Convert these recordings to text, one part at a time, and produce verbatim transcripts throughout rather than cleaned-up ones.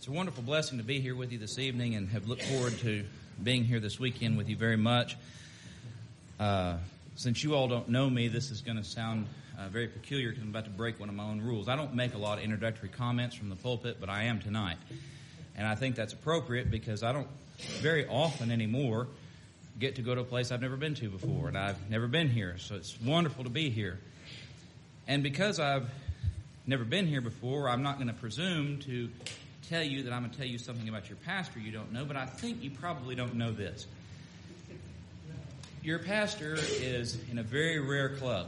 It's a wonderful blessing to be here with you this evening and have looked forward to being here this weekend with you very much. Uh, since you all don't know me, this is going to sound uh, very peculiar because I'm about to break one of my own rules. I don't make a lot of introductory comments from the pulpit, but I am tonight. And I think that's appropriate because I don't very often anymore get to go to a place I've never been to before, and I've never been here, so it's wonderful to be here. And because I've never been here before, I'm not going to presume to tell you that I'm going to tell you something about your pastor you don't know, but I think you probably don't know this. Your pastor is in a very rare club,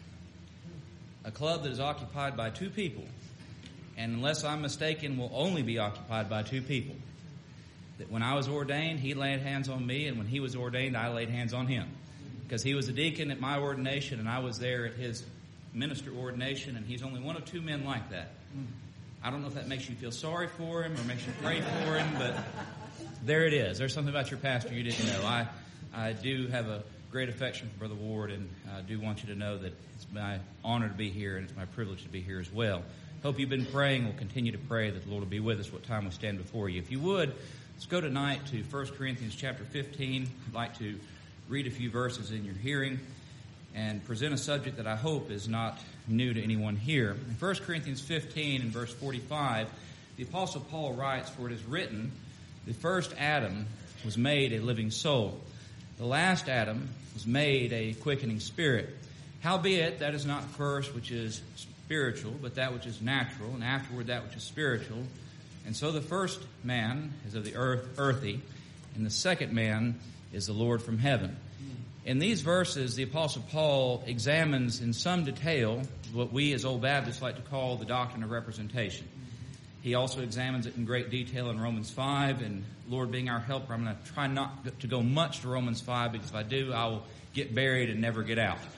a club that is occupied by two people, and unless I'm mistaken, will only be occupied by two people. That when I was ordained, he laid hands on me, and when he was ordained, I laid hands on him. Because he was a deacon at my ordination, and I was there at his minister ordination, and he's only one of two men like that. I don't know if that makes you feel sorry for him or makes you pray for him, but there it is. There's something about your pastor you didn't know. I, I do have a great affection for Brother Ward, and I do want you to know that it's my honor to be here, and it's my privilege to be here as well. Hope you've been praying. We'll continue to pray that the Lord will be with us what time we stand before you. If you would, let's go tonight to First Corinthians chapter fifteen. I'd like to read a few verses in your hearing and present a subject that I hope is not new to anyone here. In First Corinthians fifteen and verse forty-five, the Apostle Paul writes, "For it is written, the first Adam was made a living soul. The last Adam was made a quickening spirit. Howbeit, that is not first which is spiritual, but that which is natural, and afterward that which is spiritual. And so the first man is of the earth, earthy, and the second man is the Lord from heaven." In these verses, the Apostle Paul examines in some detail what we as Old Baptists like to call the doctrine of representation. He also examines it in great detail in Romans five, and Lord being our helper, I'm going to try not to go much to Romans five, because if I do, I will get buried and never get out.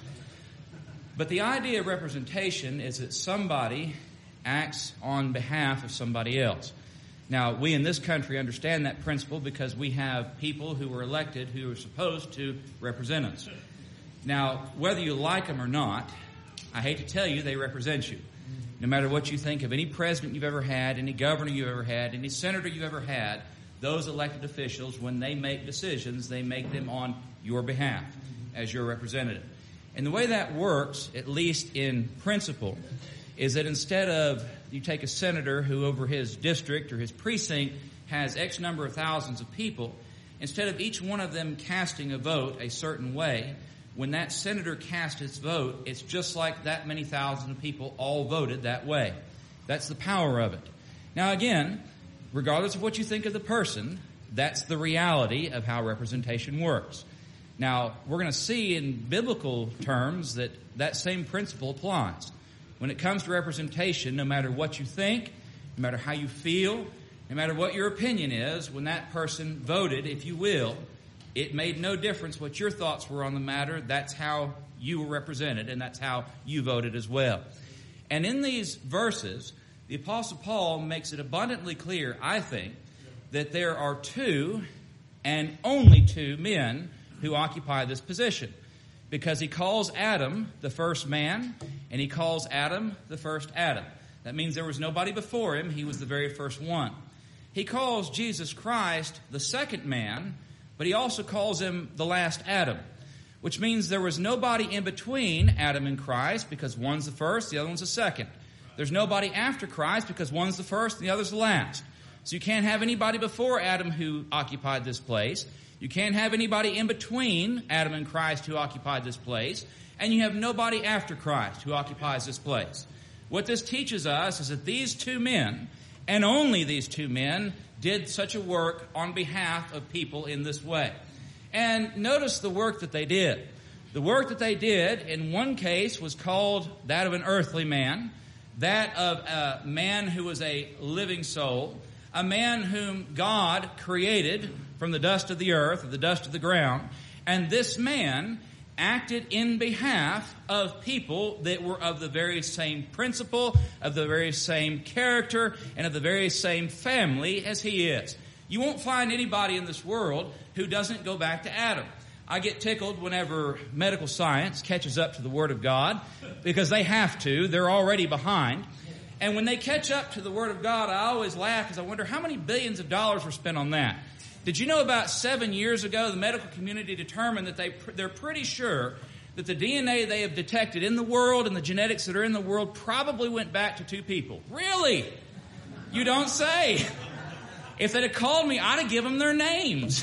But the idea of representation is that somebody acts on behalf of somebody else. Now, we in this country understand that principle because we have people who were elected who are supposed to represent us. Now, whether you like them or not, I hate to tell you, they represent you. No matter what you think of any president you've ever had, any governor you've ever had, any senator you've ever had, those elected officials, when they make decisions, they make them on your behalf as your representative. And the way that works, at least in principle, is that instead of you take a senator who over his district or his precinct has X number of thousands of people, instead of each one of them casting a vote a certain way, when that senator casts his vote, it's just like that many thousands of people all voted that way. That's the power of it. Now again, regardless of what you think of the person, that's the reality of how representation works. Now, we're going to see in biblical terms that that same principle applies. When it comes to representation, no matter what you think, no matter how you feel, no matter what your opinion is, when that person voted, if you will, it made no difference what your thoughts were on the matter. That's how you were represented, and that's how you voted as well. And in these verses, the Apostle Paul makes it abundantly clear, I think, that there are two and only two men who occupy this position. Because he calls Adam the first man, and he calls Adam the first Adam. That means there was nobody before him. He was the very first one. He calls Jesus Christ the second man, but he also calls him the last Adam, which means there was nobody in between Adam and Christ, because one's the first, the other one's the second. There's nobody after Christ, because one's the first and the other's the last. So you can't have anybody before Adam who occupied this place. You can't have anybody in between Adam and Christ who occupied this place, and you have nobody after Christ who occupies this place. What this teaches us is that these two men, and only these two men, did such a work on behalf of people in this way. And notice the work that they did. The work that they did, in one case, was called that of an earthly man, that of a man who was a living soul, a man whom God created from the dust of the earth, or the dust of the ground, and this man acted in behalf of people that were of the very same principle, of the very same character, and of the very same family as he is. You won't find anybody in this world who doesn't go back to Adam. I get tickled whenever medical science catches up to the Word of God, because they have to. They're already behind. And when they catch up to the Word of God, I always laugh because I wonder how many billions of dollars were spent on that. Did you know about seven years ago, the medical community determined that they, they're pretty sure that the D N A they have detected in the world and the genetics that are in the world probably went back to two people. Really? You don't say. If they'd have called me, I'd have given them their names.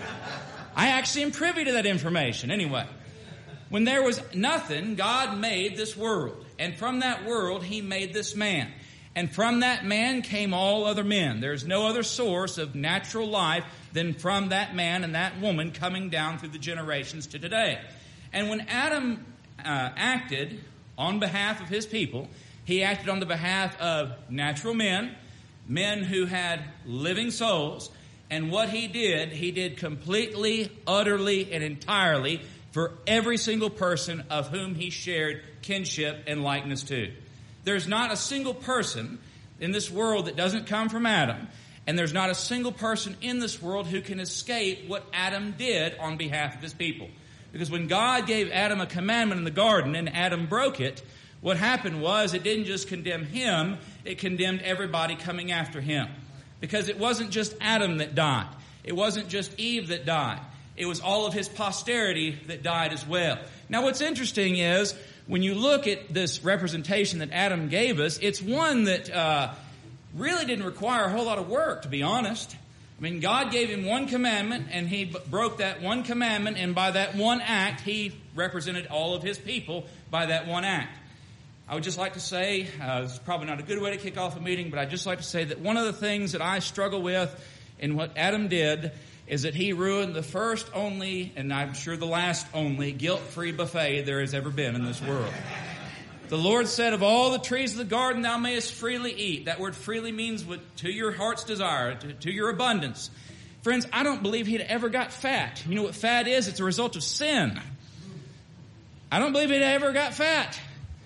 I actually am privy to that information. Anyway, when there was nothing, God made this world. And from that world, He made this man. And from that man came all other men. There's no other source of natural life than from that man and that woman coming down through the generations to today. And when Adam uh, acted on behalf of his people, he acted on the behalf of natural men, men who had living souls. And what he did, he did completely, utterly, and entirely for every single person of whom he shared kinship and likeness to. There's not a single person in this world that doesn't come from Adam, and there's not a single person in this world who can escape what Adam did on behalf of his people. Because when God gave Adam a commandment in the garden and Adam broke it, what happened was it didn't just condemn him, it condemned everybody coming after him. Because it wasn't just Adam that died. It wasn't just Eve that died. It was all of his posterity that died as well. Now what's interesting is, when you look at this representation that Adam gave us, it's one that uh, really didn't require a whole lot of work, to be honest. I mean, God gave him one commandment, and he b- broke that one commandment, and by that one act, he represented all of his people by that one act. I would just like to say, uh, this is probably not a good way to kick off a meeting, but I'd just like to say that one of the things that I struggle with in what Adam did is that he ruined the first only, and I'm sure the last only, guilt-free buffet there has ever been in this world. The Lord said, of all the trees of the garden thou mayest freely eat. That word freely means what, to your heart's desire, to, to your abundance. Friends, I don't believe he'd ever got fat. You know what fat is? It's a result of sin. I don't believe he'd ever got fat.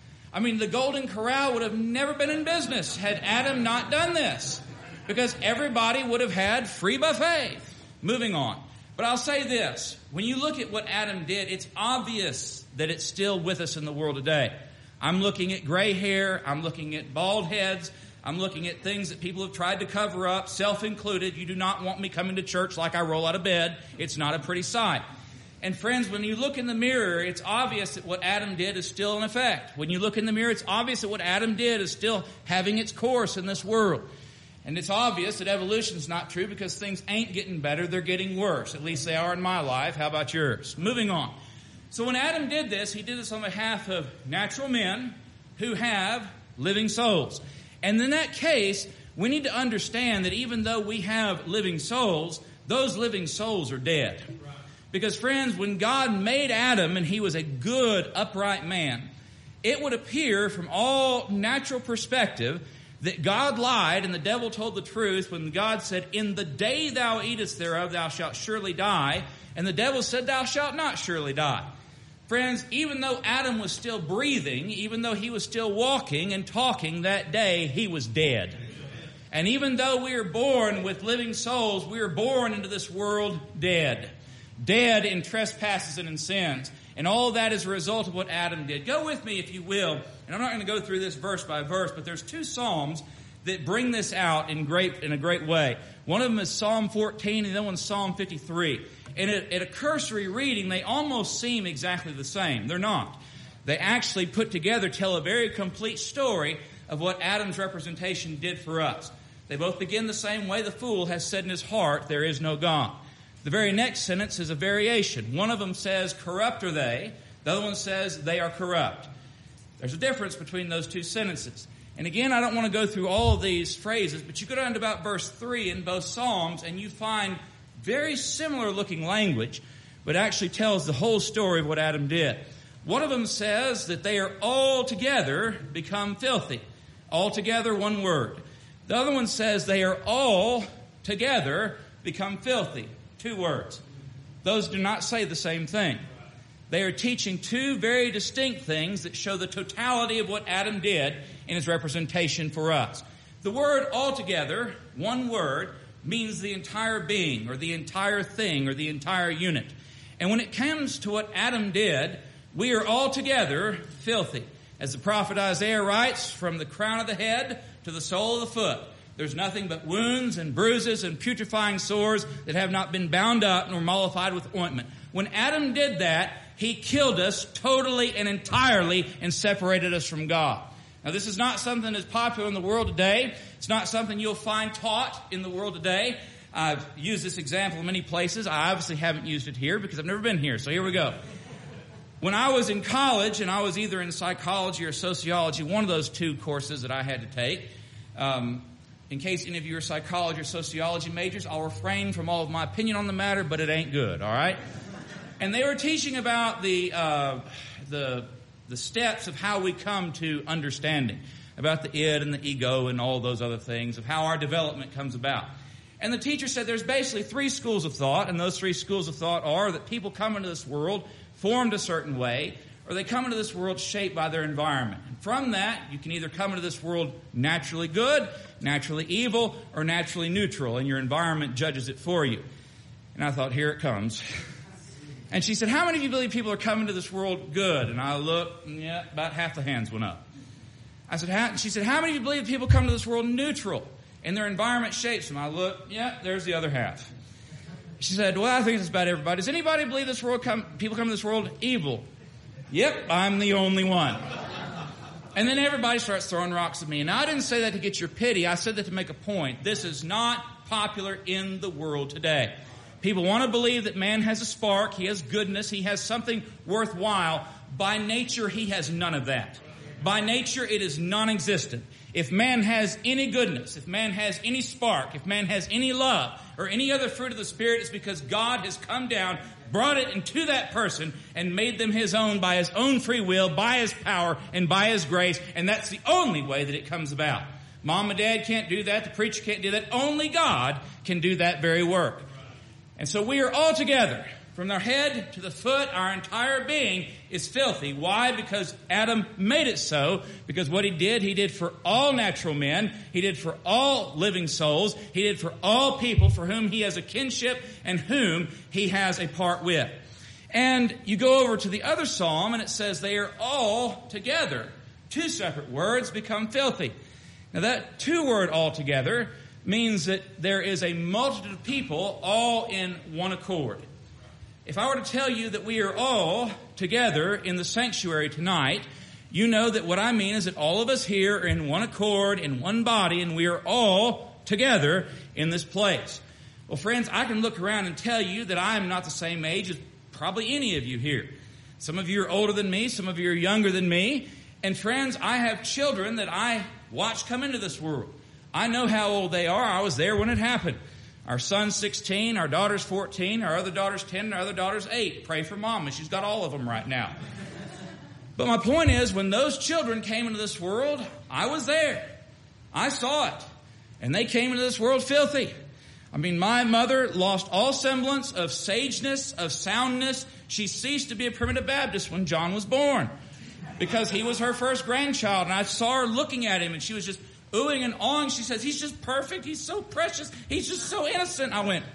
I mean, the Golden Corral would have never been in business had Adam not done this, because everybody would have had free buffet. Moving on. But I'll say this. When you look at what Adam did, it's obvious that it's still with us in the world today. I'm looking at gray hair. I'm looking at bald heads. I'm looking at things that people have tried to cover up, self-included. You do not want me coming to church like I roll out of bed. It's not a pretty sight. And friends, when you look in the mirror, it's obvious that what Adam did is still in effect. When you look in the mirror, it's obvious that what Adam did is still having its course in this world. And it's obvious that evolution is not true because things ain't getting better, they're getting worse. At least they are in my life. How about yours? Moving on. So when Adam did this, he did this on behalf of natural men who have living souls. And in that case, we need to understand that even though we have living souls, those living souls are dead. Because friends, when God made Adam and he was a good, upright man, it would appear from all natural perspective that God lied and the devil told the truth when God said, in the day thou eatest thereof, thou shalt surely die. And the devil said, thou shalt not surely die. Friends, even though Adam was still breathing, even though he was still walking and talking that day, he was dead. And even though we are born with living souls, we are born into this world dead. Dead in trespasses and in sins. And all that is a result of what Adam did. Go with me, if you will. And I'm not going to go through this verse by verse, but there's two Psalms that bring this out in great in a great way. One of them is Psalm fourteen, and the other one's Psalm fifty-three. And at, at a cursory reading, they almost seem exactly the same. They're not. They actually put together tell a very complete story of what Adam's representation did for us. They both begin the same way. The fool has said in his heart, there is no God. The very next sentence is a variation. One of them says, corrupt are they. The other one says, they are corrupt. There's a difference between those two sentences. And again, I don't want to go through all of these phrases, but you go down to about verse three in both Psalms, and you find very similar looking language, but actually tells the whole story of what Adam did. One of them says that they are all together become filthy. All together, one word. The other one says they are all together become filthy. Two words. Those do not say the same thing. They are teaching two very distinct things that show the totality of what Adam did in his representation for us. The word altogether, one word, means the entire being or the entire thing or the entire unit. And when it comes to what Adam did, we are altogether filthy. As the prophet Isaiah writes, from the crown of the head to the sole of the foot, there's nothing but wounds and bruises and putrefying sores that have not been bound up nor mollified with ointment. When Adam did that, he killed us totally and entirely and separated us from God. Now, this is not something that's popular in the world today. It's not something you'll find taught in the world today. I've used this example in many places. I obviously haven't used it here because I've never been here. So here we go. When I was in college, and I was either in psychology or sociology, one of those two courses that I had to take, um, in case any of you are psychology or sociology majors, I'll refrain from all of my opinion on the matter, but it ain't good, all right? And they were teaching about the uh, the the steps of how we come to understanding, about the id and the ego and all those other things, of how our development comes about. And the teacher said there's basically three schools of thought, and those three schools of thought are that people come into this world formed a certain way, or they come into this world shaped by their environment. And from that, you can either come into this world naturally good, naturally evil, or naturally neutral, and your environment judges it for you. And I thought, here it comes. And she said, how many of you believe people are coming to this world good? And I looked, and yeah, about half the hands went up. I said, how? She said, how many of you believe people come to this world neutral, and their environment shapes them? I looked, yeah, there's the other half. She said, well, I think it's about everybody. Does anybody believe this world come, people come to this world evil? Yep, I'm the only one. And then everybody starts throwing rocks at me. And I didn't say that to get your pity. I said that to make a point. This is not popular in the world today. People want to believe that man has a spark, he has goodness, he has something worthwhile. By nature, he has none of that. By nature, it is non-existent. If man has any goodness, if man has any spark, if man has any love, or any other fruit of the Spirit, it's because God has come down, brought it into that person, and made them his own by his own free will, by his power, and by his grace. And that's the only way that it comes about. Mom and dad can't do that. The preacher can't do that. Only God can do that very work. And so we are all together. From our head to the foot, our entire being is filthy. Why? Because Adam made it so. Because what he did, he did for all natural men. He did for all living souls. He did for all people for whom he has a kinship and whom he has a part with. And you go over to the other psalm and it says they are all together. Two separate words become filthy. Now that two word all together means that there is a multitude of people all in one accord. If I were to tell you that we are all together in the sanctuary tonight, you know that what I mean is that all of us here are in one accord, in one body, and we are all together in this place. Well, friends, I can look around and tell you that I am not the same age as probably any of you here. Some of you are older than me, some of you are younger than me. And friends, I have children that I watch come into this world. I know how old they are. I was there when it happened. Our son's sixteen, our daughter's fourteen, our other daughter's ten, and our other daughter's eight. Pray for Mama. She's got all of them right now. But my point is, when those children came into this world, I was there. I saw it. And they came into this world filthy. I mean, my mother lost all semblance of sageness, of soundness. She ceased to be a primitive Baptist when John was born because he was her first grandchild. And I saw her looking at him, and she was just oohing and awing. She says, he's just perfect. He's so precious. He's just so innocent. I went,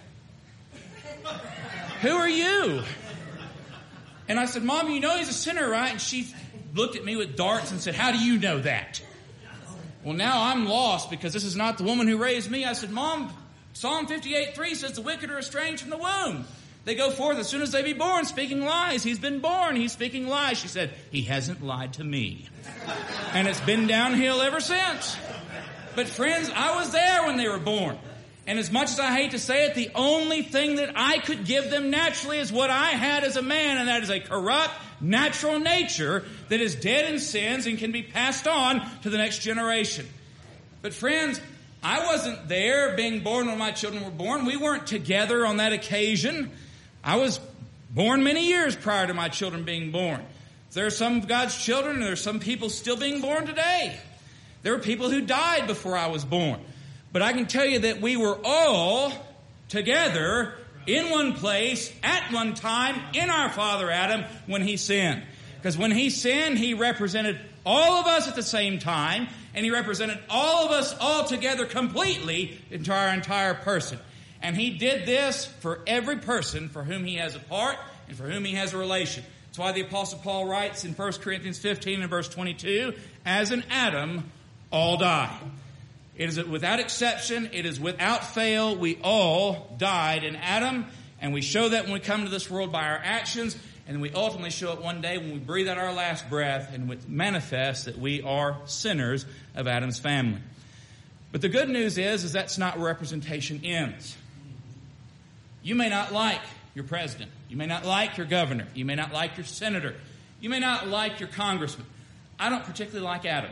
who are you? And I said, Mom, you know he's a sinner, right? And she looked at me with darts and said, how do you know that? Well, now I'm lost because this is not the woman who raised me. I said, Mom, Psalm fifty-eight three says the wicked are estranged from the womb. They go forth as soon as they be born, speaking lies. He's been born. He's speaking lies. She said, he hasn't lied to me. And it's been downhill ever since. But friends, I was there when they were born. And as much as I hate to say it, the only thing that I could give them naturally is what I had as a man, and that is a corrupt, natural nature that is dead in sins and can be passed on to the next generation. But friends, I wasn't there being born when my children were born. We weren't together on that occasion. I was born many years prior to my children being born. There are some of God's children, and there are some people still being born today. There were people who died before I was born. But I can tell you that we were all together in one place at one time in our father Adam when he sinned. Because when he sinned, he represented all of us at the same time, and he represented all of us all together completely into our entire person. And he did this for every person for whom he has a part and for whom he has a relation. That's why the Apostle Paul writes in First Corinthians fifteen and verse twenty-two, as in Adam, all die. It is without exception, it is without fail, we all died in Adam, and we show that when we come to this world by our actions, and we ultimately show it one day when we breathe out our last breath, and it manifests that we are sinners of Adam's family. But the good news is, is that's not where representation ends. You may not like your president. You may not like your governor. You may not like your senator. You may not like your congressman. I don't particularly like Adam.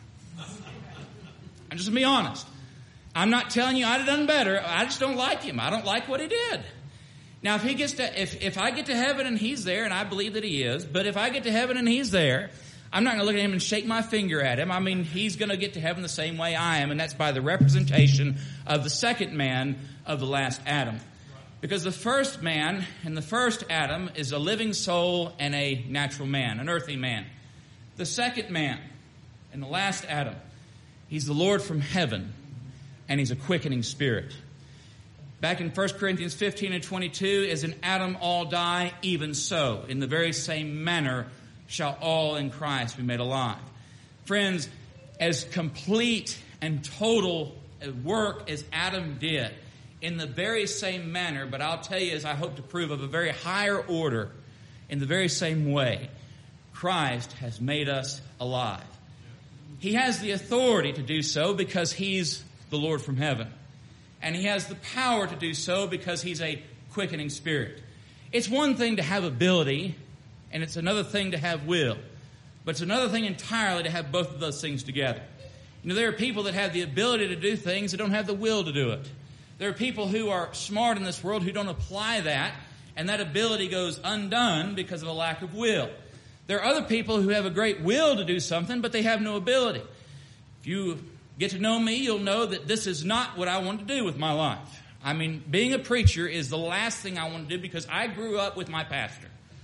I'm just going to be honest. I'm not telling you I'd have done better. I just don't like him. I don't like what he did. Now, if he gets to, if, if I get to heaven and he's there, and I believe that he is, but if I get to heaven and he's there, I'm not going to look at him and shake my finger at him. I mean, he's going to get to heaven the same way I am, and that's by the representation of the second man of the last Adam. Because the first man and the first Adam is a living soul and a natural man, an earthly man. The second man and the last Adam, he's the Lord from heaven, and he's a quickening spirit. Back in First Corinthians fifteen and twenty-two, as in Adam all die, even so, in the very same manner shall all in Christ be made alive. Friends, as complete and total work as Adam did, in the very same manner, but I'll tell you, as I hope to prove, of a very higher order, in the very same way, Christ has made us alive. He has the authority to do so because he's the Lord from heaven. And he has the power to do so because he's a quickening spirit. It's one thing to have ability, and it's another thing to have will. But it's another thing entirely to have both of those things together. You know, there are people that have the ability to do things that don't have the will to do it. There are people who are smart in this world who don't apply that, and that ability goes undone because of a lack of will. There are other people who have a great will to do something, but they have no ability. If you get to know me, you'll know that this is not what I want to do with my life. I mean, being a preacher is the last thing I want to do because I grew up with my pastor.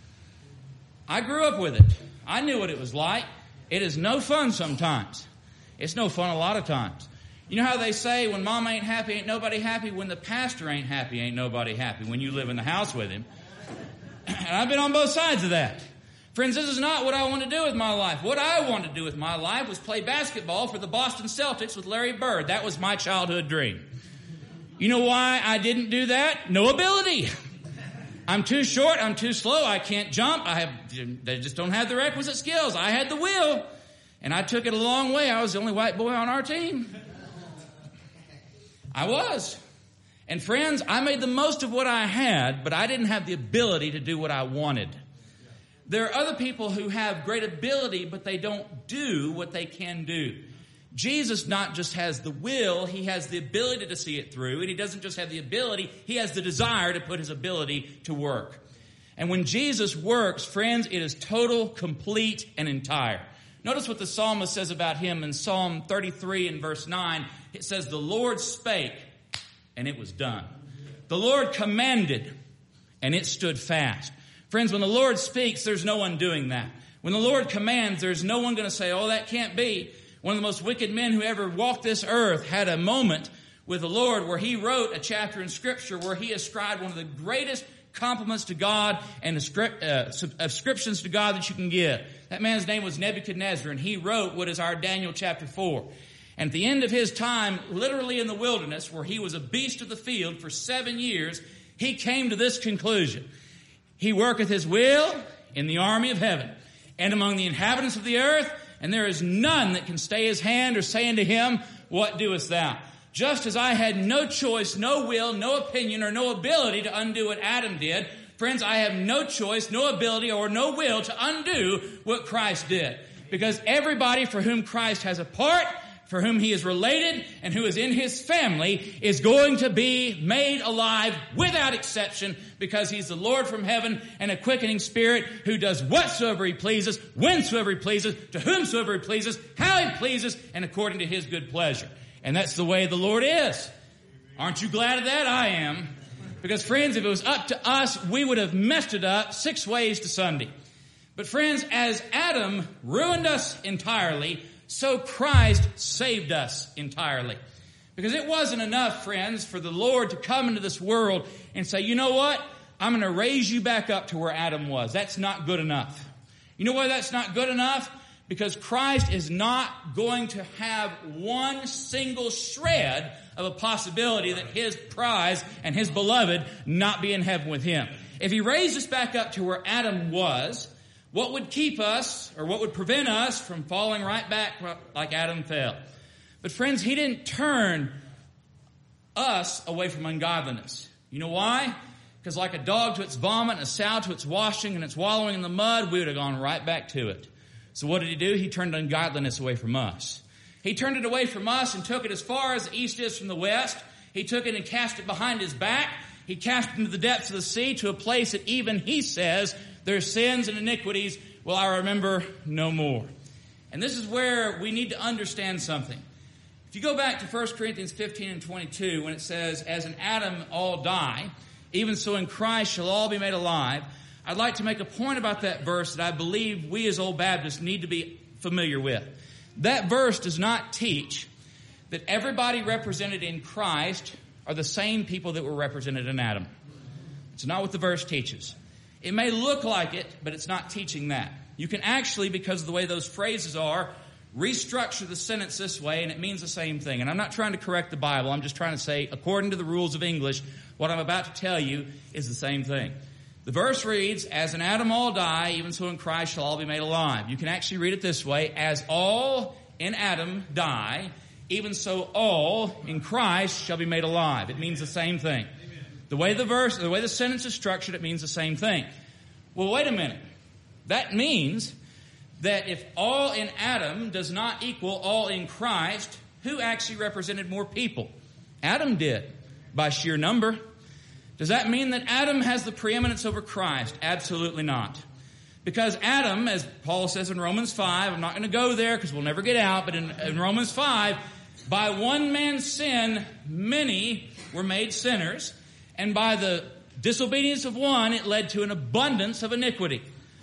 I grew up with it. I knew what it was like. It is no fun sometimes. It's no fun a lot of times. You know how they say when mom ain't happy, ain't nobody happy? When the pastor ain't happy, ain't nobody happy when you live in the house with him. And I've been on both sides of that. Friends, this is not what I want to do with my life. What I wanted to do with my life was play basketball for the Boston Celtics with Larry Bird. That was my childhood dream. You know why I didn't do that? No ability. I'm too short. I'm too slow. I can't jump. I have, they just don't have the requisite skills. I had the will, and I took it a long way. I was the only white boy on our team. I was. And friends, I made the most of what I had, but I didn't have the ability to do what I wanted. There are other people who have great ability, but they don't do what they can do. Jesus not just has the will, he has the ability to see it through, and he doesn't just have the ability, he has the desire to put his ability to work. And when Jesus works, friends, it is total, complete, and entire. Notice what the psalmist says about him in Psalm thirty-three and verse nine. It says, the Lord spake, and it was done. The Lord commanded, and it stood fast. Friends, when the Lord speaks, there's no one doing that. When the Lord commands, there's no one going to say, oh, that can't be. One of the most wicked men who ever walked this earth had a moment with the Lord where he wrote a chapter in Scripture where he ascribed one of the greatest compliments to God and ascriptions to God that you can give. That man's name was Nebuchadnezzar, and he wrote what is our Daniel chapter four. And at the end of his time, literally in the wilderness, where he was a beast of the field for seven years, he came to this conclusion. He worketh his will in the army of heaven and among the inhabitants of the earth, and there is none that can stay his hand or say unto him, what doest thou? Just as I had no choice, no will, no opinion, or no ability to undo what Adam did, friends, I have no choice, no ability, or no will to undo what Christ did. Because everybody for whom Christ has a part, for whom he is related, and who is in his family, is going to be made alive without exception, because he's the Lord from heaven and a quickening spirit who does whatsoever he pleases, whensoever he pleases, to whomsoever he pleases, how he pleases, and according to his good pleasure. And that's the way the Lord is. Aren't you glad of that? I am. Because friends, if it was up to us, we would have messed it up six ways to Sunday. But friends, as Adam ruined us entirely, so Christ saved us entirely. Because it wasn't enough, friends, for the Lord to come into this world and say, you know what? I'm going to raise you back up to where Adam was. That's not good enough. You know why that's not good enough? Because Christ is not going to have one single shred of a possibility that his prize and his beloved not be in heaven with him. If he raised us back up to where Adam was, what would keep us, or what would prevent us from falling right back like Adam fell? But friends, he didn't turn us away from ungodliness. You know why? Because like a dog to its vomit, and a sow to its washing, and its wallowing in the mud, we would have gone right back to it. So what did he do? He turned ungodliness away from us. He turned it away from us and took it as far as the east is from the west. He took it and cast it behind his back. He cast it into the depths of the sea, to a place that even he says their sins and iniquities will I remember no more. And this is where we need to understand something. If you go back to First Corinthians fifteen and twenty-two, when it says, as in Adam all die, even so in Christ shall all be made alive, I'd like to make a point about that verse that I believe we as Old Baptists need to be familiar with. That verse does not teach that everybody represented in Christ are the same people that were represented in Adam. It's not what the verse teaches. It may look like it, but it's not teaching that. You can actually, because of the way those phrases are, restructure the sentence this way, and it means the same thing. And I'm not trying to correct the Bible. I'm just trying to say, according to the rules of English, what I'm about to tell you is the same thing. The verse reads, as in Adam all die, even so in Christ shall all be made alive. You can actually read it this way, as all in Adam die, even so all in Christ shall be made alive. It means the same thing. The way the verse, the way the sentence is structured, it means the same thing. Well, wait a minute. That means that if all in Adam does not equal all in Christ, who actually represented more people? Adam did, by sheer number. Does that mean that Adam has the preeminence over Christ? Absolutely not. Because Adam, as Paul says in Romans five, I'm not going to go there because we'll never get out, but in, in Romans five, by one man's sin, many were made sinners, and by the disobedience of one, it led to an abundance of iniquity.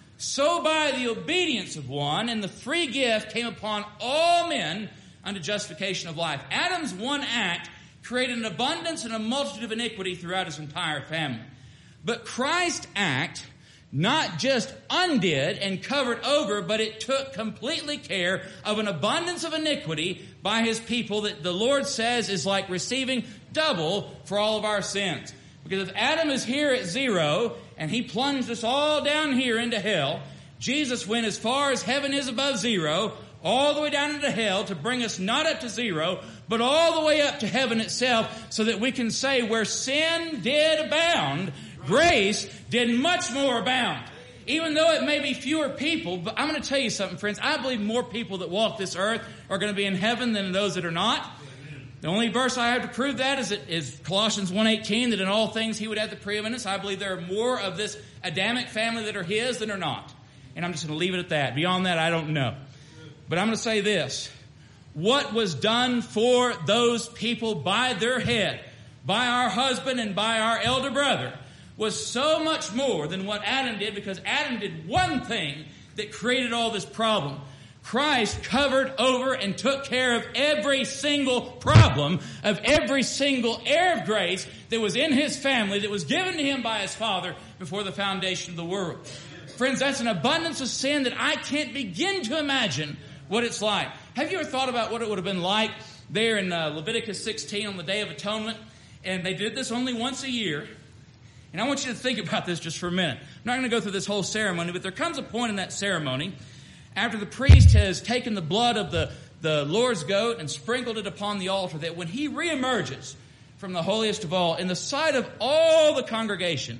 So by the obedience of one, and the free gift came upon all men unto justification of life. Adam's one act created an abundance and a multitude of iniquity throughout his entire family. But Christ's act not just undid and covered over, but it took completely care of an abundance of iniquity by his people that the Lord says is like receiving double for all of our sins. Because if Adam is here at zero and he plunged us all down here into hell, Jesus went as far as heaven is above zero, all the way down into hell to bring us not up to zero, but all the way up to heaven itself, so that we can say where sin did abound, grace did much more abound. Even though it may be fewer people, but I'm going to tell you something, friends. I believe more people that walk this earth are going to be in heaven than those that are not. The only verse I have to prove that is, is Colossians one eighteen, that in all things he would have the preeminence. I believe there are more of this Adamic family that are his than are not. And I'm just going to leave it at that. Beyond that, I don't know. But I'm going to say this. What was done for those people by their head, by our husband and by our elder brother, was so much more than what Adam did, because Adam did one thing that created all this problem. Christ covered over and took care of every single problem of every single heir of grace that was in his family, that was given to him by his Father before the foundation of the world. Friends, that's an abundance of sin that I can't begin to imagine what it's like. Have you ever thought about what it would have been like there in uh, Leviticus sixteen on the Day of Atonement? And they did this only once a year. And I want you to think about this just for a minute. I'm not going to go through this whole ceremony, but there comes a point in that ceremony after the priest has taken the blood of the, the Lord's goat and sprinkled it upon the altar, that when he reemerges from the holiest of all, in the sight of all the congregation,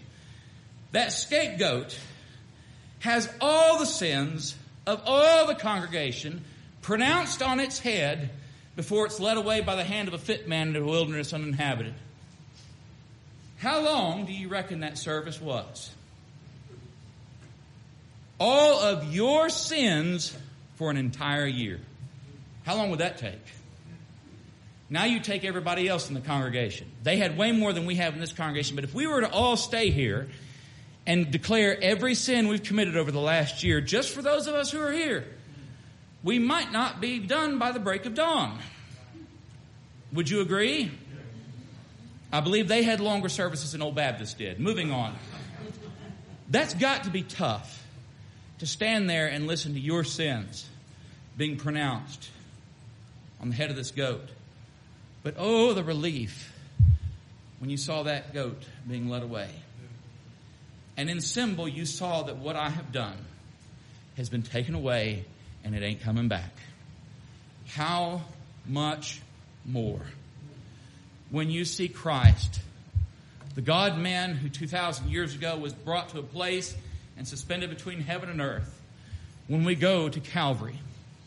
that scapegoat has all the sins of all the congregation pronounced on its head before it's led away by the hand of a fit man into a wilderness uninhabited. How long do you reckon that service was? All of your sins for an entire year. How long would that take? Now you take everybody else in the congregation. They had way more than we have in this congregation, but if we were to all stay here and declare every sin we've committed over the last year, just for those of us who are here, we might not be done by the break of dawn. Would you agree? I believe they had longer services than Old Baptists did. Moving on. That's got to be tough, to stand there and listen to your sins being pronounced on the head of this goat. But oh, the relief when you saw that goat being led away. And in symbol, you saw that what I have done has been taken away and it ain't coming back. How much more when you see Christ, the God-man who two thousand years ago was brought to a place and suspended between heaven and earth, when we go to Calvary.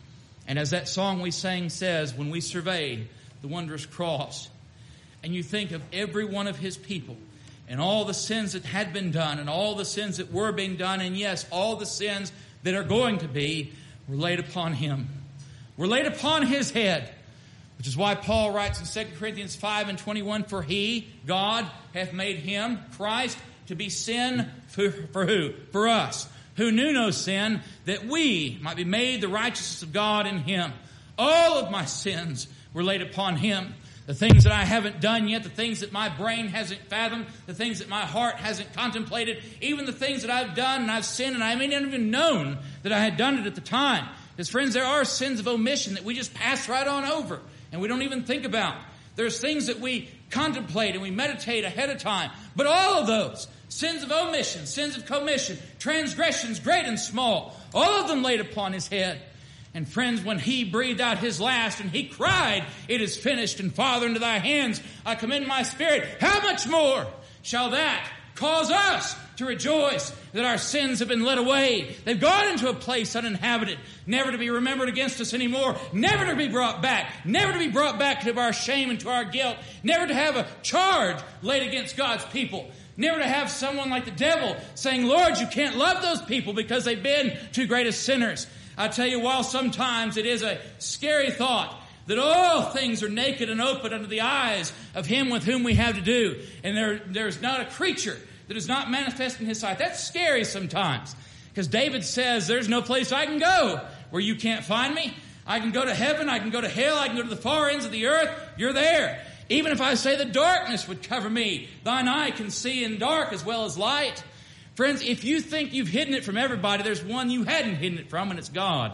And as that song we sang says, when we survey the wondrous cross, and you think of every one of his people, and all the sins that had been done, and all the sins that were being done, and yes, all the sins that are going to be, were laid upon him. Were laid upon his head. Which is why Paul writes in Second Corinthians five and twenty-one, for he, God, hath made him, Christ, to be sin for, for who? For us, who knew no sin, that we might be made the righteousness of God in him. All of my sins were laid upon him. The things that I haven't done yet, the things that my brain hasn't fathomed, the things that my heart hasn't contemplated, even the things that I've done and I've sinned and I may not even known that I had done it at the time. Because friends, there are sins of omission that we just pass right on over and we don't even think about. There's things that we contemplate and we meditate ahead of time. But all of those, sins of omission, sins of commission, transgressions great and small, all of them laid upon his head. And friends, when he breathed out his last and he cried, it is finished, and Father, into thy hands I commend my spirit, how much more shall that cause us to rejoice that our sins have been led away? They've gone into a place uninhabited, never to be remembered against us anymore, never to be brought back, never to be brought back to our shame and to our guilt, never to have a charge laid against God's people. Never to have someone like the devil saying, Lord, you can't love those people because they've been too great as sinners. I tell you, while sometimes it is a scary thought that all things are naked and open under the eyes of him with whom we have to do, and there, there's not a creature that is not manifest in his sight. That's scary sometimes, because David says, there's no place I can go where you can't find me. I can go to heaven, I can go to hell, I can go to the far ends of the earth. You're there. Even if I say the darkness would cover me, thine eye can see in dark as well as light. Friends, if you think you've hidden it from everybody, there's one you hadn't hidden it from, and it's God.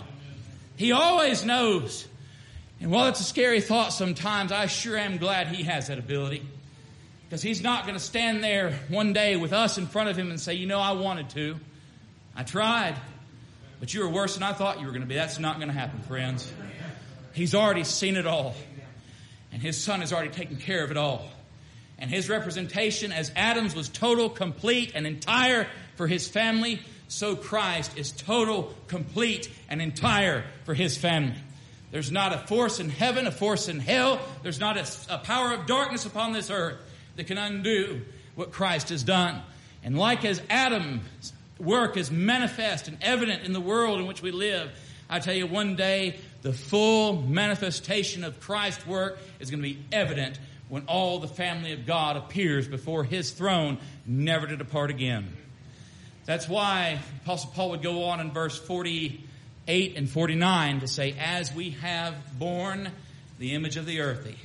He always knows. And while it's a scary thought sometimes, I sure am glad he has that ability. Because he's not going to stand there one day with us in front of him and say, you know, I wanted to. I tried. But you were worse than I thought you were going to be. That's not going to happen, friends. He's already seen it all. And his son has already taken care of it all. And his representation as Adam's was total, complete, and entire for his family, so Christ is total, complete, and entire for his family. There's not a force in heaven, a force in hell. There's not a, a power of darkness upon this earth that can undo what Christ has done. And like as Adam's work is manifest and evident in the world in which we live, I tell you, one day the full manifestation of Christ's work is going to be evident when all the family of God appears before his throne, never to depart again. That's why Apostle Paul would go on in verse forty-eight and forty-nine to say, as we have borne the image of the earthly,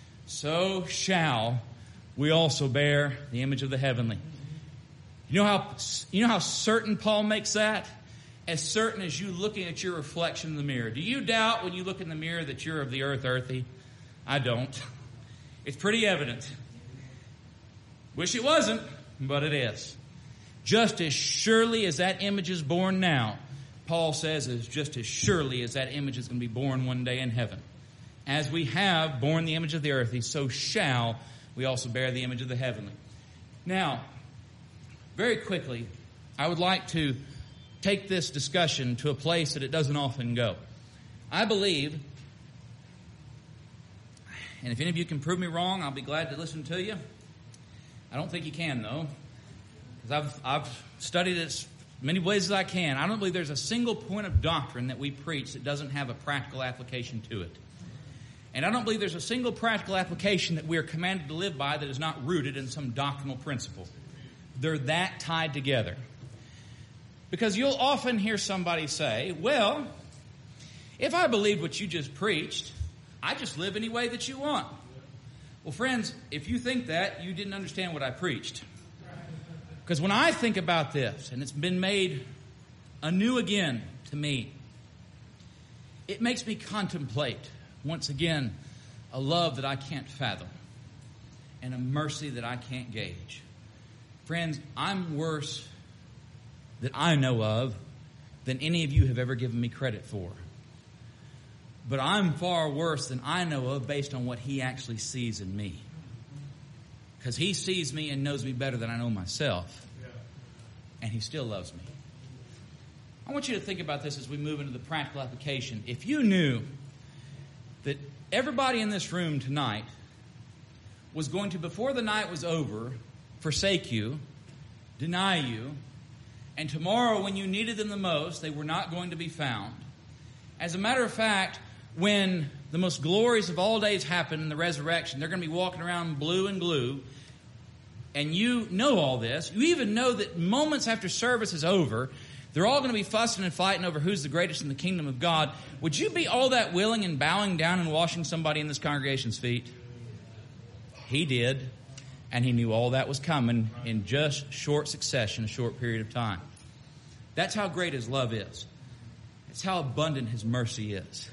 so shall we also bear the image of the heavenly. You know how, you know how certain Paul makes that? As certain as you looking at your reflection in the mirror. Do you doubt when you look in the mirror that you're of the earth earthy? I don't. It's pretty evident. Wish it wasn't, but it is. Just as surely as that image is born now, Paul says, is just as surely as that image is going to be born one day in heaven. As we have borne the image of the earthly, so shall we also bear the image of the heavenly. Now, very quickly, I would like to take this discussion to a place that it doesn't often go. I believe, and if any of you can prove me wrong, I'll be glad to listen to you. I don't think you can, though, because I've, I've studied it as many ways as I can. I don't believe there's a single point of doctrine that we preach that doesn't have a practical application to it. And I don't believe there's a single practical application that we are commanded to live by that is not rooted in some doctrinal principle. They're that tied together. Because you'll often hear somebody say, well, if I believed what you just preached, I just live any way that you want. Well, friends, if you think that, you didn't understand what I preached. Because when I think about this, and it's been made anew again to me, it makes me contemplate, once again, a love that I can't fathom and a mercy that I can't gauge. Friends, I'm worse that I know of than any of you have ever given me credit for. But I'm far worse than I know of based on what He actually sees in me. Because He sees me and knows me better than I know myself. And He still loves me. I want you to think about this as we move into the practical application. If you knew that everybody in this room tonight was going to, before the night was over, forsake you, deny you, and tomorrow when you needed them the most, they were not going to be found. As a matter of fact, when the most glorious of all days happen in the resurrection, they're going to be walking around blue and glue, and you know all this. You even know that moments after service is over, they're all going to be fussing and fighting over who's the greatest in the kingdom of God. Would you be all that willing and bowing down and washing somebody in this congregation's feet? He did, and He knew all that was coming in just short succession, a short period of time. That's how great His love is. It's how abundant His mercy is.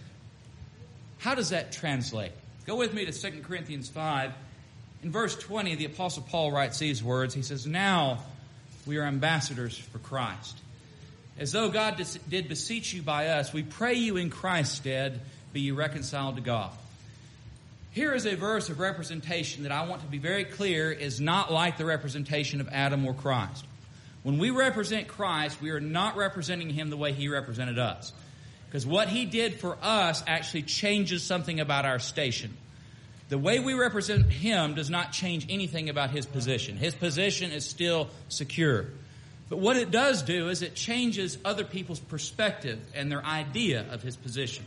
How does that translate? Go with me to Second Corinthians five. In verse twenty, the Apostle Paul writes these words. He says, "Now we are ambassadors for Christ. As though God did beseech you by us, we pray you in Christ's stead, be you reconciled to God." Here is a verse of representation that I want to be very clear is not like the representation of Adam or Christ. When we represent Christ, we are not representing Him the way He represented us. Because what He did for us actually changes something about our station. The way we represent Him does not change anything about His position. His position is still secure. But what it does do is it changes other people's perspective and their idea of His position.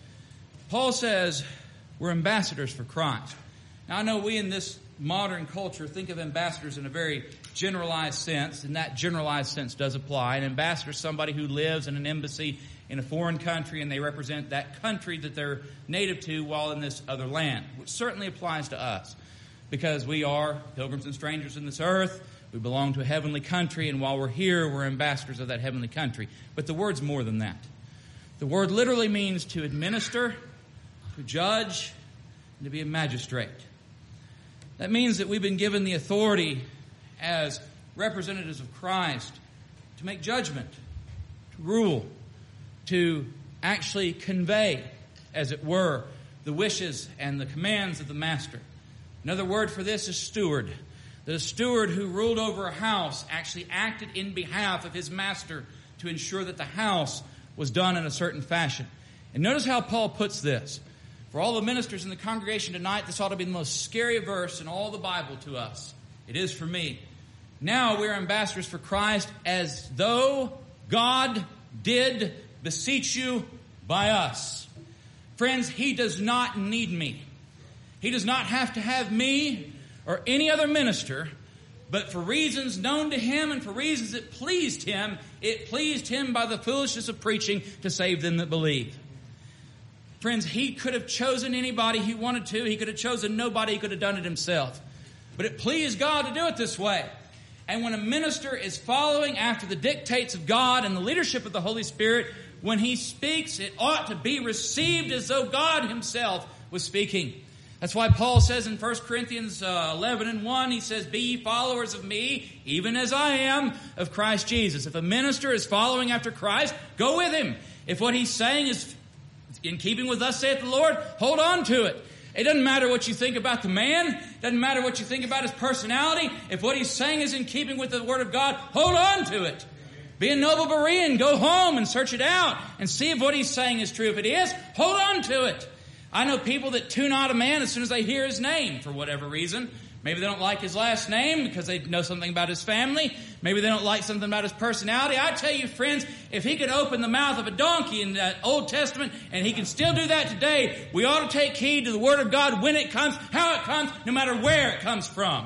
Paul says we're ambassadors for Christ. Now, I know we in this modern culture think of ambassadors in a very generalized sense, and that generalized sense does apply. An ambassador is somebody who lives in an embassy in a foreign country, and they represent that country that they're native to while in this other land, which certainly applies to us because we are pilgrims and strangers in this earth. We belong to a heavenly country, and while we're here, we're ambassadors of that heavenly country. But the word's more than that. The word literally means to administer, to judge, and to be a magistrate. That means that we've been given the authority as representatives of Christ to make judgment, to rule, to actually convey, as it were, the wishes and the commands of the master. Another word for this is steward. The steward who ruled over a house actually acted in behalf of his master to ensure that the house was done in a certain fashion. And notice how Paul puts this. For all the ministers in the congregation tonight, this ought to be the most scary verse in all the Bible to us. It is for me. Now we are ambassadors for Christ, as though God did beseech you by us. Friends, He does not need me. He does not have to have me or any other minister, but for reasons known to Him and for reasons that pleased Him, it pleased Him by the foolishness of preaching to save them that believe. Friends, He could have chosen anybody He wanted to. He could have chosen nobody. He could have done it Himself. But it pleased God to do it this way. And when a minister is following after the dictates of God and the leadership of the Holy Spirit, when he speaks, it ought to be received as though God Himself was speaking. That's why Paul says in First Corinthians uh, eleven and one, he says, "Be ye followers of me, even as I am of Christ Jesus." If a minister is following after Christ, go with him. If what he's saying is in keeping with thus saith the Lord, hold on to it. It doesn't matter what you think about the man. It doesn't matter what you think about his personality. If what he's saying is in keeping with the Word of God, hold on to it. Be a noble Berean. Go home and search it out and see if what he's saying is true. If it is, hold on to it. I know people that tune out a man as soon as they hear his name for whatever reason. Maybe they don't like his last name because they know something about his family. Maybe they don't like something about his personality. I tell you, friends, if he could open the mouth of a donkey in the Old Testament, and he can still do that today, we ought to take heed to the Word of God when it comes, how it comes, no matter where it comes from.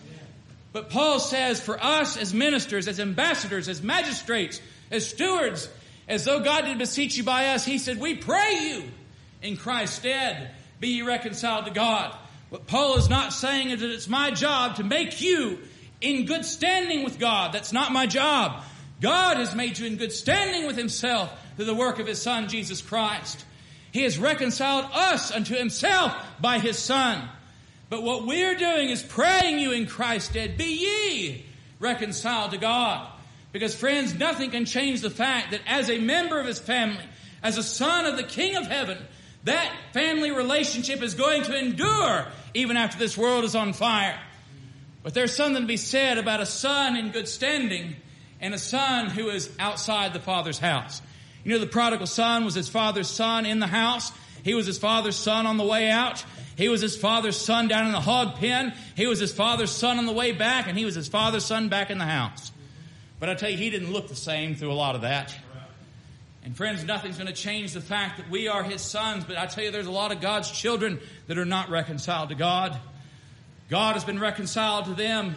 But Paul says for us as ministers, as ambassadors, as magistrates, as stewards, as though God did beseech you by us, he said, we pray you in Christ's stead, be ye reconciled to God. What Paul is not saying is that it's my job to make you in good standing with God. That's not my job. God has made you in good standing with Himself through the work of His Son, Jesus Christ. He has reconciled us unto Himself by His Son. But what we're doing is praying you in Christ's stead, be ye reconciled to God. Because friends, nothing can change the fact that as a member of His family, as a son of the King of Heaven, that family relationship is going to endure even after this world is on fire. But there's something to be said about a son in good standing and a son who is outside the father's house. You know, the prodigal son was his father's son in the house. He was his father's son on the way out. He was his father's son down in the hog pen. He was his father's son on the way back, and he was his father's son back in the house. But I tell you, he didn't look the same through a lot of that. And friends, nothing's going to change the fact that we are His sons, but I tell you, there's a lot of God's children that are not reconciled to God. God has been reconciled to them,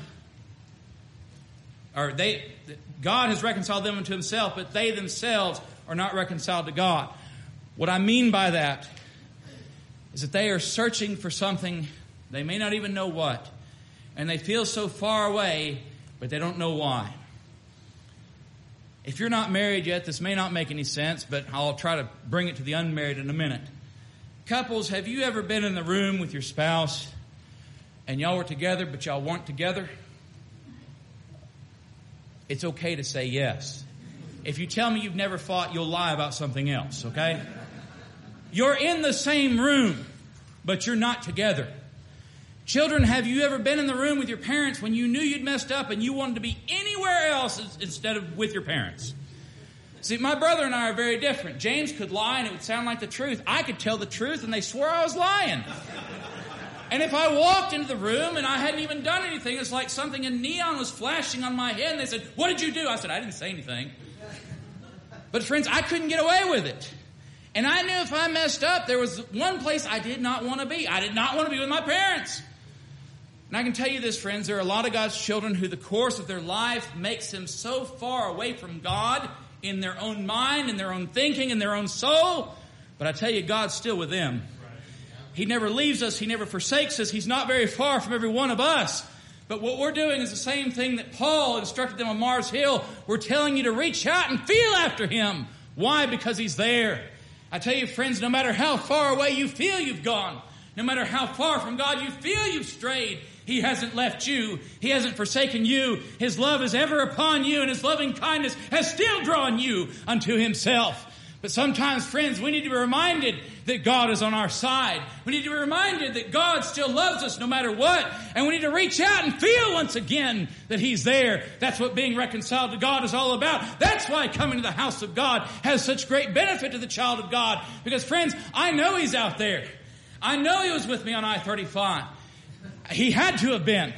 or they, God has reconciled them unto Himself, but they themselves are not reconciled to God. What I mean by that is that they are searching for something, they may not even know what, and they feel so far away, but they don't know why. If you're not married yet, this may not make any sense, but I'll try to bring it to the unmarried in a minute. Couples, have you ever been in the room with your spouse and y'all were together, but y'all weren't together? It's okay to say yes. If you tell me you've never fought, you'll lie about something else, okay? You're in the same room, but you're not together. Children, have you ever been in the room with your parents when you knew you'd messed up and you wanted to be anywhere else instead of with your parents? See, my brother and I are very different. James could lie and it would sound like the truth. I could tell the truth and they swore I was lying. And if I walked into the room and I hadn't even done anything, it's like something in neon was flashing on my head and they said, "What did you do?" I said, "I didn't say anything." But friends, I couldn't get away with it. And I knew if I messed up, there was one place I did not want to be. I did not want to be with my parents. And I can tell you this, friends, there are a lot of God's children who the course of their life makes them so far away from God in their own mind, in their own thinking, in their own soul. But I tell you, God's still with them. He never leaves us. He never forsakes us. He's not very far from every one of us. But what we're doing is the same thing that Paul instructed them on Mars Hill. We're telling you to reach out and feel after Him. Why? Because He's there. I tell you, friends, no matter how far away you feel you've gone, no matter how far from God you feel you've strayed, He hasn't left you. He hasn't forsaken you. His love is ever upon you, and His loving kindness has still drawn you unto Himself. But sometimes, friends, we need to be reminded that God is on our side. We need to be reminded that God still loves us no matter what. And we need to reach out and feel once again that He's there. That's what being reconciled to God is all about. That's why coming to the house of God has such great benefit to the child of God. Because, friends, I know He's out there. I know He was with me on I thirty-five. He had to have been.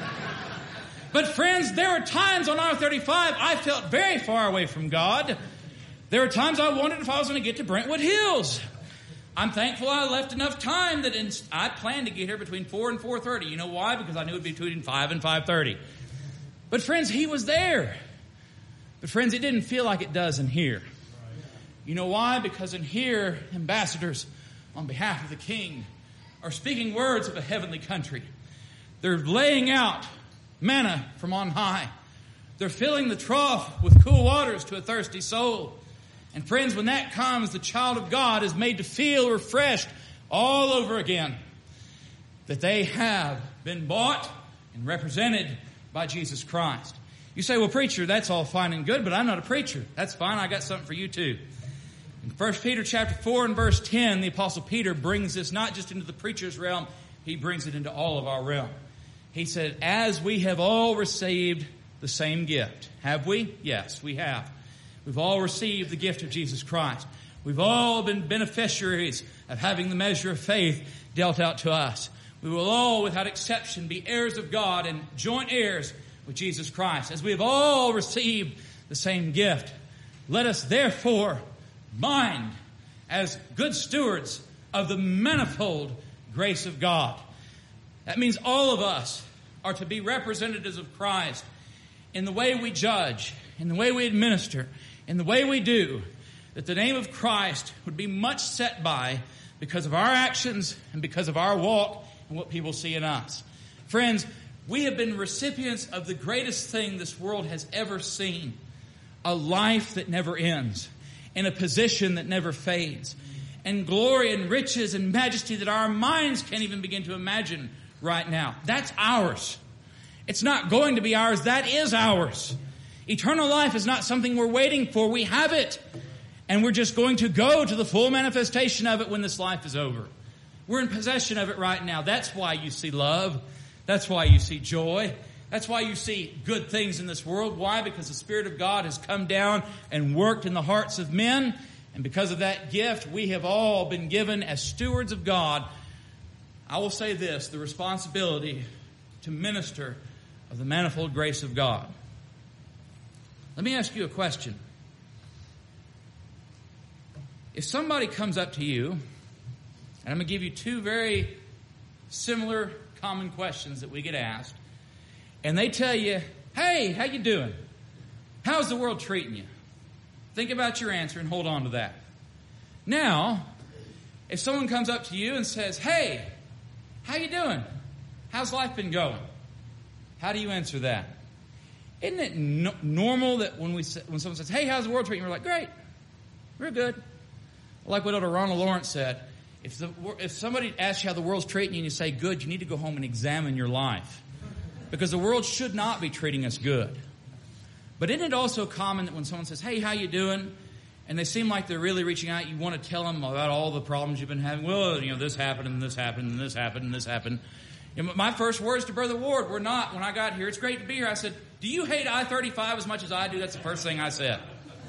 But friends, there were times on I thirty-five I felt very far away from God. There were times I wondered if I was going to get to Brentwood Hills. I'm thankful I left enough time that in, I planned to get here between four and four thirty. You know why? Because I knew it would be between five and five thirty. But friends, He was there. But friends, it didn't feel like it does in here. You know why? Because in here, ambassadors on behalf of the King are speaking words of a heavenly country. They're laying out manna from on high. They're filling the trough with cool waters to a thirsty soul. And friends, when that comes, the child of God is made to feel refreshed all over again. That they have been bought and represented by Jesus Christ. You say, "Well, preacher, that's all fine and good, but I'm not a preacher." That's fine. I got something for you too. In First Peter chapter four and verse ten, the Apostle Peter brings this not just into the preacher's realm, he brings it into all of our realm. He said, "As we have all received the same gift." Have we? Yes, we have. We've all received the gift of Jesus Christ. We've all been beneficiaries of having the measure of faith dealt out to us. We will all, without exception, be heirs of God and joint heirs with Jesus Christ. As we have all received the same gift, let us therefore mind as good stewards of the manifold grace of God. That means all of us are to be representatives of Christ in the way we judge, in the way we administer, in the way we do, that the name of Christ would be much set by because of our actions and because of our walk and what people see in us. Friends, We have been recipients of the greatest thing this world has ever seen. A life that never ends. In a position that never fades. And glory and riches and majesty that our minds can't even begin to imagine right now. That's ours. It's not going to be ours. That is ours. Eternal life is not something we're waiting for. We have it. And we're just going to go to the full manifestation of it when this life is over. We're in possession of it right now. That's why you see love. That's why you see joy. That's why you see good things in this world. Why? Because the Spirit of God has come down and worked in the hearts of men. And because of that gift, we have all been given as stewards of God. I will say this, the responsibility to minister of the manifold grace of God. Let me ask you a question. If somebody comes up to you, and I'm going to give you two very similar common questions that we get asked, and they tell you, hey, how you doing? How's the world treating you? Think about your answer and hold on to that. Now, if someone comes up to you and says, hey, how you doing? How's life been going? How do you answer that? Isn't it no- normal that when we when someone says, hey, how's the world treating you? We're like, great. We're good. Like what Elder Ronald Lawrence said, if, the, if somebody asks you how the world's treating you and you say good, you need to go home and examine your life. Because the world should not be treating us good. But isn't it also common that when someone says, hey, how you doing? And they seem like they're really reaching out, you want to tell them about all the problems you've been having. Well, you know, this happened and this happened and this happened and this happened. You know, my first words to Brother Ward were not, when I got here, it's great to be here. I said, do you hate I thirty-five as much as I do? That's the first thing I said.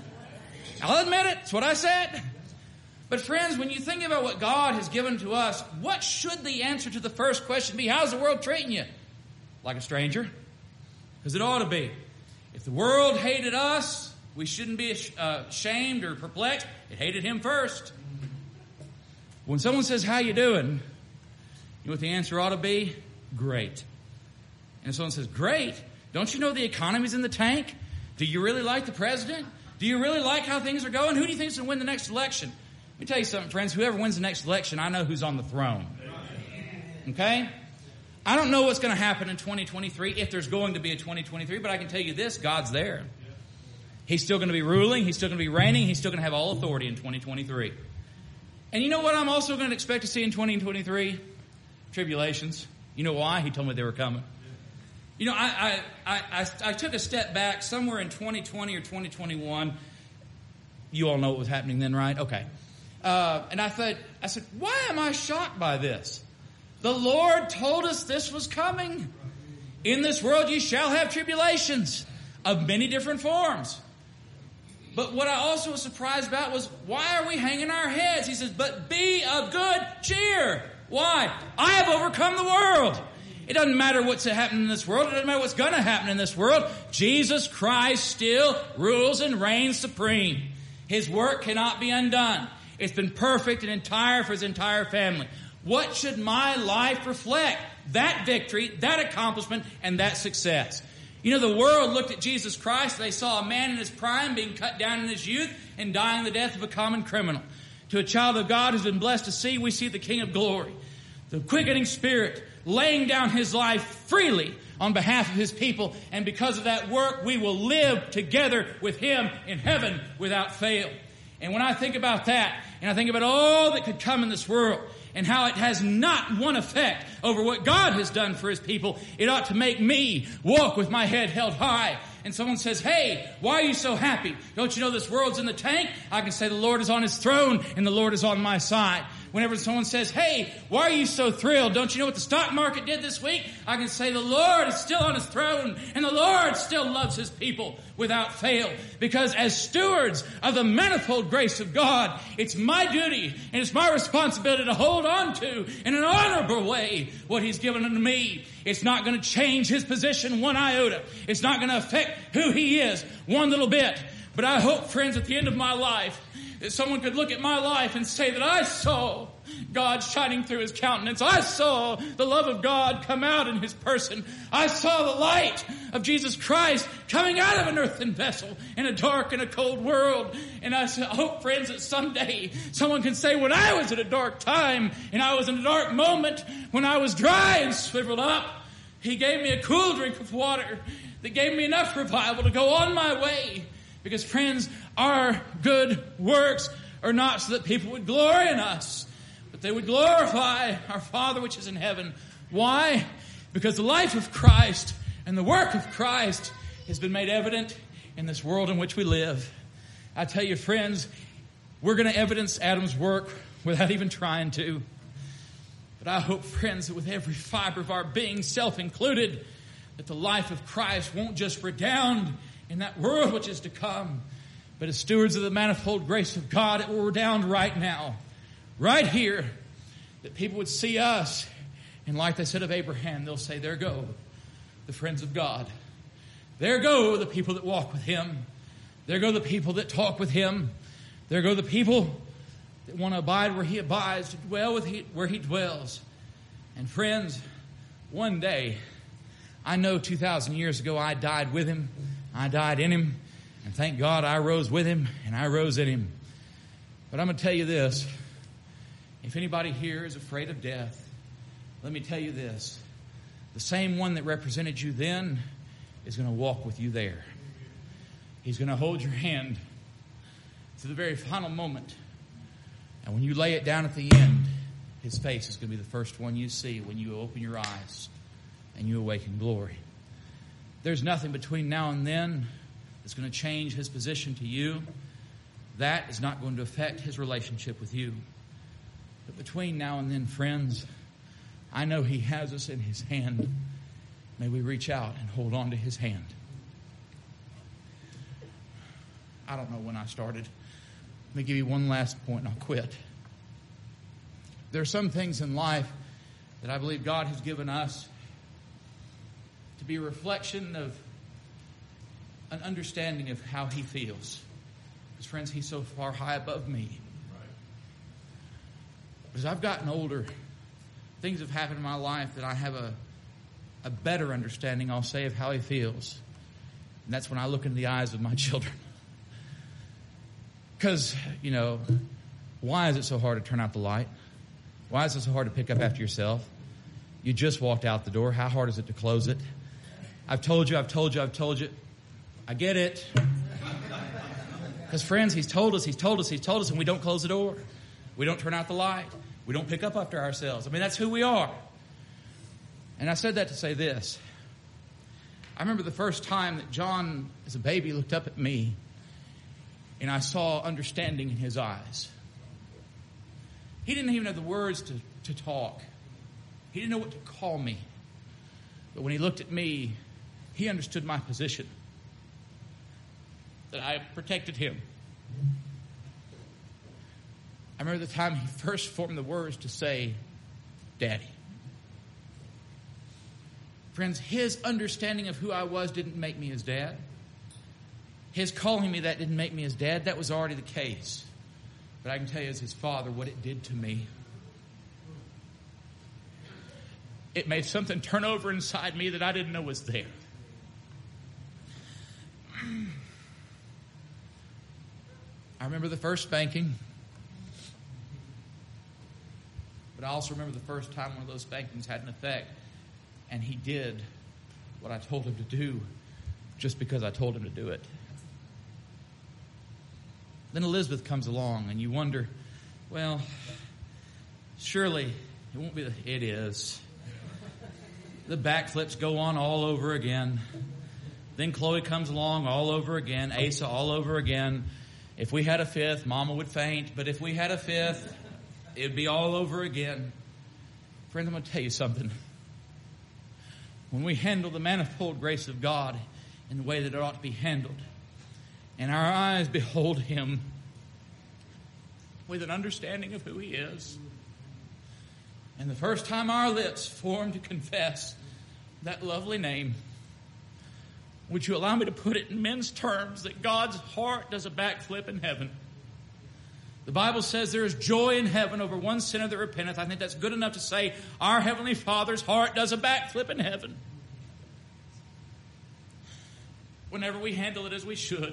I'll admit it. It's what I said. But friends, when you think about what God has given to us, what should the answer to the first question be? How's the world treating you? Like a stranger? Because it ought to be. If the world hated us, we shouldn't be ashamed or perplexed. It hated him first. When someone says, how you doing? You know what the answer ought to be? Great. And if someone says, great, don't you know the economy's in the tank? Do you really like the president? Do you really like how things are going? Who do you think is going to win the next election? Let me tell you something, friends. Whoever wins the next election, I know who's on the throne. Okay? I don't know what's going to happen in twenty twenty-three, if there's going to be a twenty twenty-three, but I can tell you this, God's there. He's still going to be ruling. He's still going to be reigning. He's still going to have all authority in twenty twenty-three. And you know what I'm also going to expect to see in twenty twenty-three? Tribulations. You know why? He told me they were coming. You know, I, I, I, I took a step back somewhere in twenty twenty or twenty twenty-one. You all know what was happening then, right? Okay. Uh, and I thought, I said, why am I shocked by this? The Lord told us this was coming. In this world you shall have tribulations of many different forms. But what I also was surprised about was, why are we hanging our heads? He says, but be of good cheer. Why? I have overcome the world. It doesn't matter what's happening in this world. It doesn't matter what's going to happen in this world. Jesus Christ still rules and reigns supreme. His work cannot be undone. It's been perfect and entire for his entire family. What should my life reflect? That victory, that accomplishment, and that success. You know, the world looked at Jesus Christ. They saw a man in his prime being cut down in his youth and dying the death of a common criminal. To a child of God who's been blessed to see, we see the King of glory, the quickening Spirit, laying down his life freely on behalf of his people. And because of that work, we will live together with him in heaven without fail. And when I think about that, and I think about all that could come in this world, and how it has not one effect over what God has done for his people, it ought to make me walk with my head held high. And someone says, hey, why are you so happy? Don't you know this world's in the tank? I can say the Lord is on his throne and the Lord is on my side. Whenever someone says, hey, why are you so thrilled? Don't you know what the stock market did this week? I can say the Lord is still on his throne and the Lord still loves his people without fail. Because as stewards of the manifold grace of God, it's my duty and it's my responsibility to hold on to in an honorable way what he's given unto me. It's not going to change his position one iota. It's not going to affect who he is one little bit. But I hope, friends, at the end of my life, that someone could look at my life and say that I saw God shining through his countenance. I saw the love of God come out in his person. I saw the light of Jesus Christ coming out of an earthen vessel in a dark and a cold world. And I hope, friends, that someday someone can say, when I was at a dark time and I was in a dark moment, when I was dry and swiveled up, He gave me a cool drink of water that gave me enough revival to go on my way. Because, friends, our good works are not so that people would glory in us, but they would glorify our Father which is in heaven. Why? Because the life of Christ and the work of Christ has been made evident in this world in which we live. I tell you, friends, we're going to evidence Adam's work without even trying to. But I hope, friends, that with every fiber of our being, self included, that the life of Christ won't just redound in that world which is to come, but as stewards of the manifold grace of God, it will redound right now, right here, that people would see us, and like they said of Abraham, they'll say, there go the friends of God. There go the people that walk with Him. There go the people that talk with Him. There go the people that want to abide where He abides, to dwell with he, where He dwells. And friends, one day, I know two thousand years ago I died with Him. I died in Him. And thank God I rose with Him and I rose in Him. But I'm going to tell you this. If anybody here is afraid of death, let me tell you this. The same one that represented you then is going to walk with you there. He's going to hold your hand to the very final moment. And when you lay it down at the end, His face is going to be the first one you see when you open your eyes and you awake in glory. There's nothing between now and then that's going to change His position to you. That is not going to affect His relationship with you. But between now and then, friends, I know He has us in His hand. May we reach out and hold on to His hand. I don't know when I started. Let me give you one last point and I'll quit. There are some things in life that I believe God has given us to be a reflection of an understanding of how He feels. Because, friends, He's so far high above me. As I've gotten older, things have happened in my life that I have a, a better understanding, I'll say, of how He feels. And that's when I look into the eyes of my children. Because, you know, why is it so hard to turn out the light? Why is it so hard to pick up after yourself? You just walked out the door. How hard is it to close it? I've told you, I've told you, I've told you. I get it. Because, friends, He's told us, He's told us, He's told us, and we don't close the door. We don't turn out the light. We don't pick up after ourselves. I mean, that's who we are. And I said that to say this. I remember the first time that John, as a baby, looked up at me, and I saw understanding in his eyes. He didn't even have the words to, to talk. He didn't know what to call me. But when he looked at me, he understood my position. That I protected him. I remember the time he first formed the words to say, Daddy. Friends, his understanding of who I was didn't make me his dad. His calling me that didn't make me his dad. That was already the case. But I can tell you as his father what it did to me. It made something turn over inside me that I didn't know was there. I remember the first spanking. But I also remember the first time one of those spankings had an effect. And he did what I told him to do just because I told him to do it. Then Elizabeth comes along and you wonder, well, surely it won't be the... It is. The backflips go on all over again. Then Chloe comes along all over again. Asa all over again. If we had a fifth, Mama would faint. But if we had a fifth, it would be all over again. Friends, I'm going to tell you something. When we handle the manifold grace of God in the way that it ought to be handled, and our eyes behold Him with an understanding of who He is, and the first time our lips form to confess that lovely name, would you allow me to put it in men's terms that God's heart does a backflip in heaven? The Bible says there is joy in heaven over one sinner that repenteth. I think that's good enough to say our Heavenly Father's heart does a backflip in heaven. Whenever we handle it as we should.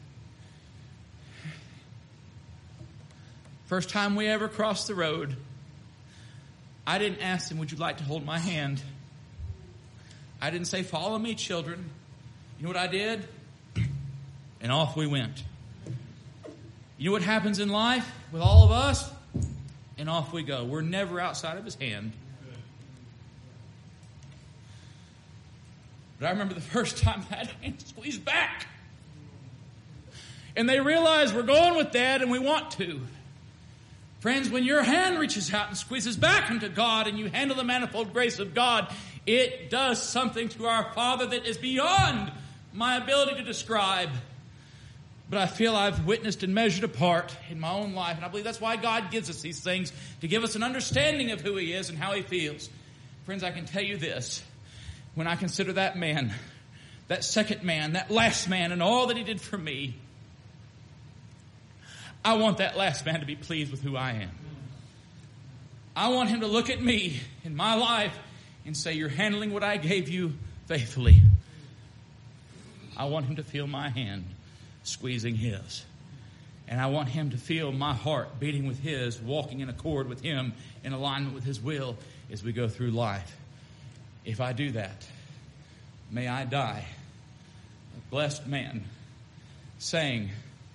First time we ever crossed the road, I didn't ask him, would you like to hold my hand? I didn't say, follow me, children. You know what I did? And off we went. You know what happens in life with all of us? And off we go. We're never outside of his hand. But I remember the first time that hand squeezed back. And they realize we're going with Dad and we want to. Friends, when your hand reaches out and squeezes back into God and you handle the manifold grace of God, it does something to our Father that is beyond my ability to describe. But I feel I've witnessed and measured a part in my own life. And I believe that's why God gives us these things, to give us an understanding of who he is and how he feels. Friends, I can tell you this. When I consider that man, that second man, that last man, and all that he did for me, I want that last man to be pleased with who I am. I want him to look at me in my life and say, you're handling what I gave you faithfully. I want him to feel my hand squeezing his. And I want him to feel my heart beating with his, walking in accord with him, in alignment with his will as we go through life. If I do that, may I die a blessed man, saying,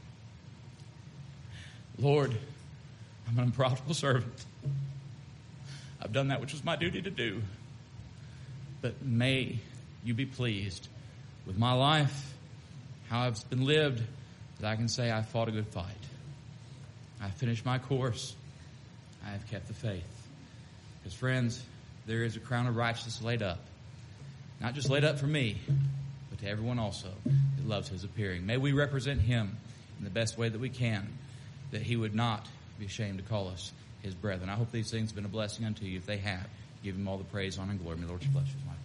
Lord, I'm an unprofitable servant. I've done that which was my duty to do. But may you be pleased with my life, how I've been lived, that I can say I fought a good fight. I finished my course. I have kept the faith. Because friends, there is a crown of righteousness laid up. Not just laid up for me, but to everyone also that loves his appearing. May we represent him in the best way that we can, that he would not be ashamed to call us his brethren. I hope these things have been a blessing unto you. If they have, give him all the praise, honor, and glory. May the Lord bless you.